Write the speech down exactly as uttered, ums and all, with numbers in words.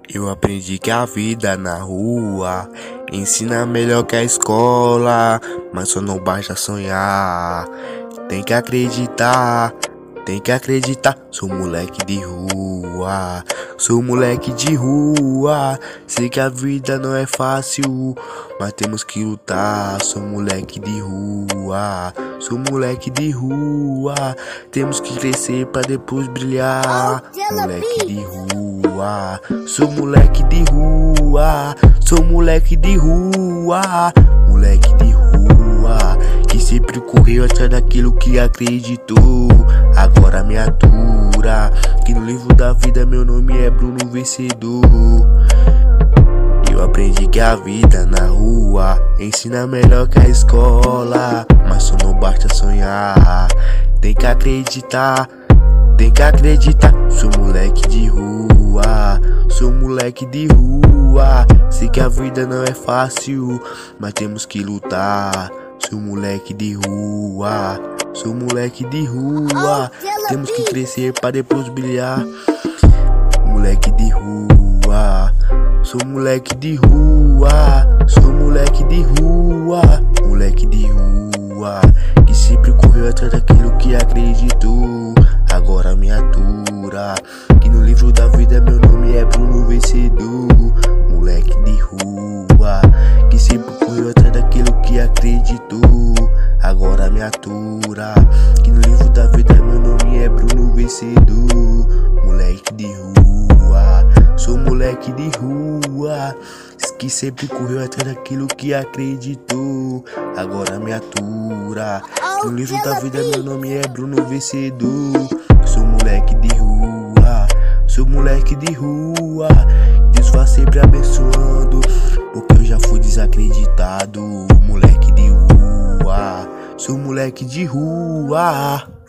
Eu aprendi que a vida na rua ensina melhor que a escola, mas só não basta sonhar. Tem que acreditar, tem que acreditar. Sou moleque de rua, sou moleque de rua. Sei que a vida não é fácil, mas temos que lutar. Sou moleque de rua, sou moleque de rua. Temos que crescer pra depois brilhar. Moleque de rua, sou moleque de rua, sou moleque de rua, moleque de rua, que sempre correu atrás daquilo que acreditou. Agora me atura, que no livro da vida meu nome é Bruno Vencedor. Eu aprendi que a vida na rua ensina melhor que a escola, mas só não basta sonhar. Tem que acreditar, tem que acreditar. Sou moleque de rua, sou moleque de rua. Sei que a vida não é fácil, mas temos que lutar. Sou moleque de rua, sou moleque de rua. Temos que crescer pra depois brilhar. Moleque de rua, sou moleque de rua, sou moleque de rua, moleque de rua, que sempre correu atrás daquilo que acreditou. Agora me atura, que no livro da vida meu nome é Bruno Vencedor. Moleque de rua, que sempre correu atrás daquilo que acreditou. Agora me atura, que no livro da vida meu nome é Bruno Vencedor. Moleque de rua, sou moleque de rua, que sempre correu atrás daquilo que acreditou. Agora me atura, que no livro da vida meu nome é Bruno Vencedor. Sou moleque de rua, sou moleque de rua. Deus vai sempre abençoando, porque eu já fui desacreditado. Moleque de rua, sou moleque de rua.